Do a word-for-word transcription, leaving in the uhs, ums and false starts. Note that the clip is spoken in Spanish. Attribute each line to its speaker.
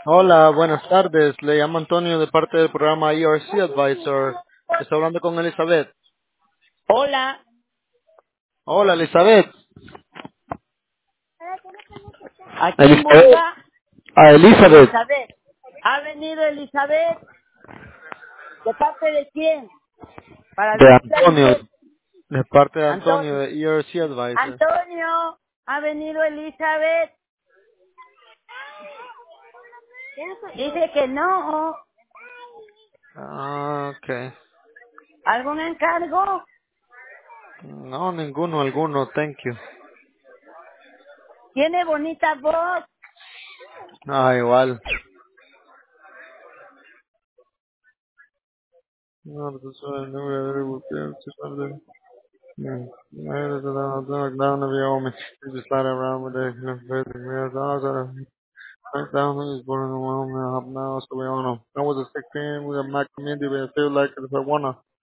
Speaker 1: Hola, buenas tardes. Le llamo Antonio de parte del programa E R C Advisor. Estoy hablando con Elizabeth.
Speaker 2: Hola,
Speaker 1: Hola, Elizabeth.
Speaker 2: ¿a quién
Speaker 1: Elizabeth.
Speaker 2: busca?
Speaker 1: Ah, Elizabeth.
Speaker 2: Elizabeth. ¿Ha venido Elizabeth? ¿De parte de quién? Para
Speaker 1: De
Speaker 2: decirle a
Speaker 1: Antonio.
Speaker 2: Lisette.
Speaker 1: De parte de Antonio
Speaker 2: Antonio.
Speaker 1: de E R C Advisor.
Speaker 2: Antonio, ¿ha venido Elizabeth? Dice que no.
Speaker 1: Ah, ok.
Speaker 2: ¿Algún encargo?
Speaker 1: No, ninguno, alguno. Thank you.
Speaker 2: Tiene bonita voz.
Speaker 1: Ah, igual. No, pues eso no voy a ver, porque es tarde. Yeah. I had to down down to the home. You just slide around with it. You know, basically, down is born in the home now, so we don't know. I was a sixteen with a Mac community, but I feel like it's a wanna.